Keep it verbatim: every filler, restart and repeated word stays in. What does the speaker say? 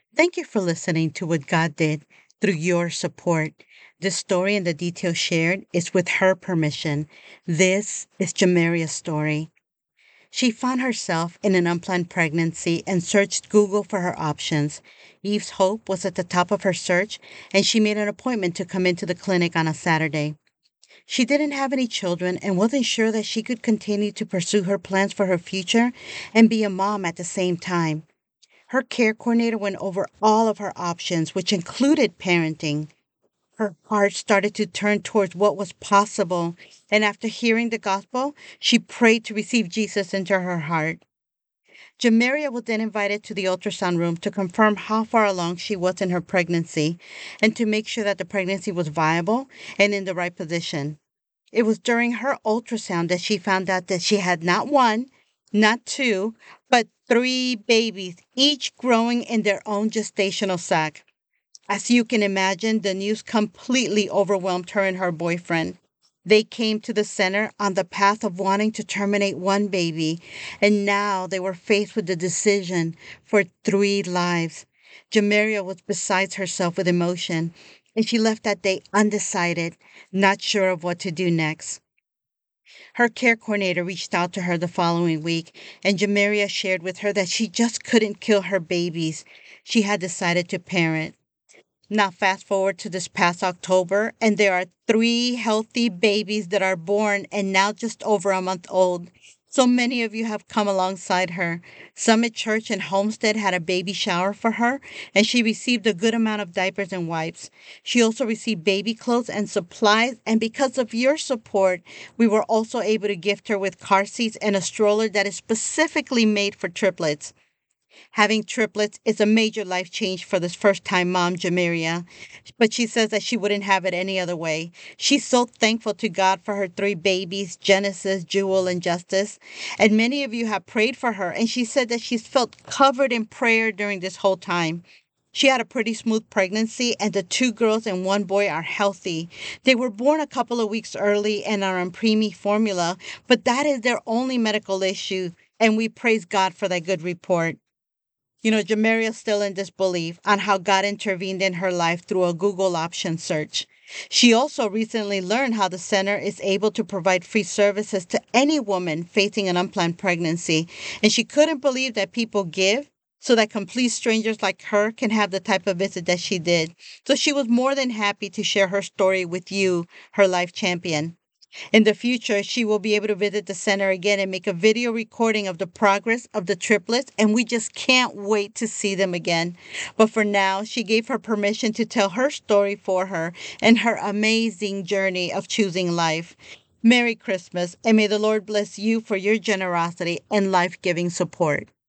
Thank you for listening to what God did through your support. The story and the details shared is with her permission. This is Jamaria's story. She found herself in an unplanned pregnancy and searched Google for her options. Eve's Hope was at the top of her search, and she made an appointment to come into the clinic on a Saturday. She didn't have any children and wasn't sure that she could continue to pursue her plans for her future and be a mom at the same time. Her care coordinator went over all of her options, which included parenting. Her heart started to turn towards what was possible, and after hearing the gospel, she prayed to receive Jesus into her heart. Jamaria was then invited to the ultrasound room to confirm how far along she was in her pregnancy and to make sure that the pregnancy was viable and in the right position. It was during her ultrasound that she found out that she had not one, not two, but three babies, each growing in their own gestational sac. As you can imagine, the news completely overwhelmed her and her boyfriend. They came to the center on the path of wanting to terminate one baby, and now they were faced with the decision for three lives. Jamaria was beside herself with emotion, and she left that day undecided, not sure of what to do next. Her care coordinator reached out to her the following week, and Jamaria shared with her that she just couldn't kill her babies. She had decided to parent. Now, fast forward to this past October, and there are three healthy babies that are born and now just over a month old. So many of you have come alongside her. Summit Church in Homestead had a baby shower for her, and she received a good amount of diapers and wipes. She also received baby clothes and supplies, and because of your support, we were also able to gift her with car seats and a stroller that is specifically made for triplets. Having triplets is a major life change for this first time mom, Jamaria, but she says that she wouldn't have it any other way. She's so thankful to God for her three babies, Genesis, Jewel, and Justice. And many of you have prayed for her, and she said that she's felt covered in prayer during this whole time. She had a pretty smooth pregnancy, and the two girls and one boy are healthy. They were born a couple of weeks early and are on preemie formula, but that is their only medical issue, and we praise God for that good report. You know, Jamaria's still in disbelief on how God intervened in her life through a Google option search. She also recently learned how the center is able to provide free services to any woman facing an unplanned pregnancy, and she couldn't believe that people give so that complete strangers like her can have the type of visit that she did. So she was more than happy to share her story with you, her life champion. In the future, she will be able to visit the center again and make a video recording of the progress of the triplets, and we just can't wait to see them again. But for now, she gave her permission to tell her story for her and her amazing journey of choosing life. Merry Christmas, and may the Lord bless you for your generosity and life giving support.